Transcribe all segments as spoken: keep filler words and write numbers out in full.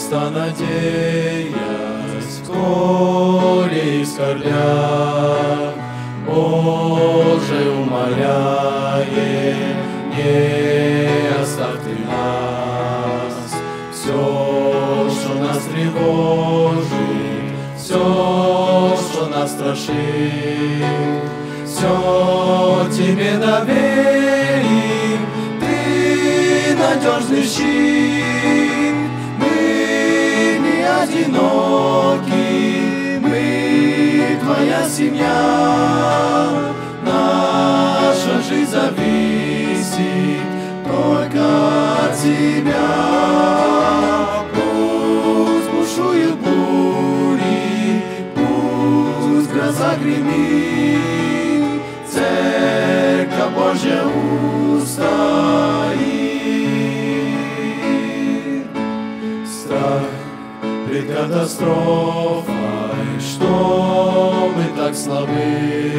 Христа надеясь, коли скорбя, Боже, умоляем, не оставь Ты нас. Все, что нас тревожит, все, что нас страшит, все Тебе доверим, Ты надежный щит. Мы не одиноки, мы Твоя семья. Наша жизнь зависит только от Тебя. Пусть бушуют бури, пусть гроза гремит, Церковь Божья устоит. Страх пред катастрофой, что мы так слабы,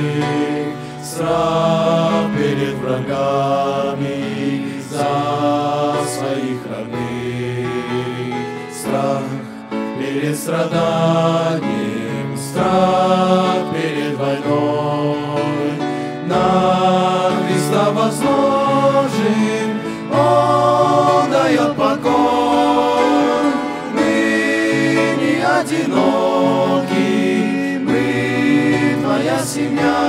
страх перед врагами за своих родных, страх перед страданием, страх перед войной. На Христа возложим, Он дает покой. Мы не одиноки, мы Твоя семья.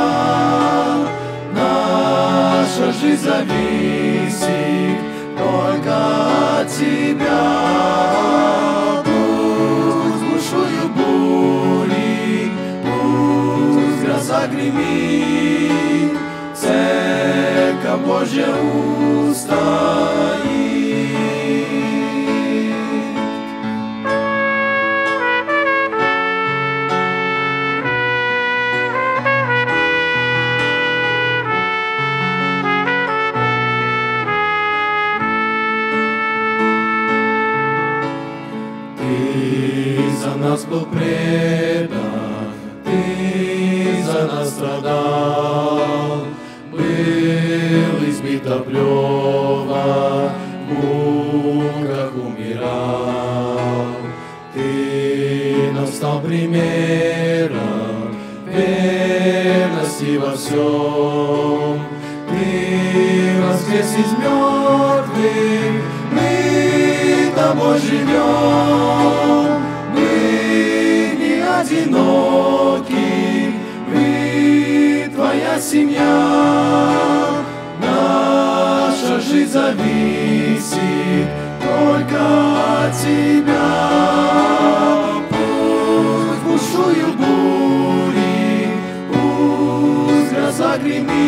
Наша жизнь зависит только от Тебя. Пусть бушуют бури, пусть гроза гремит, Церковь Божья устоит. Ты за нас был предан, Ты за нас страдал, был избит, оплеван, в муках умирал. Ты нам стал примером верности во всем. Ты воскрес из мертвых, мы Тобой живем. Мы не одиноки, мы Твоя семья. Наша жизнь зависит только от Тебя. Пусть бушуют бури, пусть гроза гремит,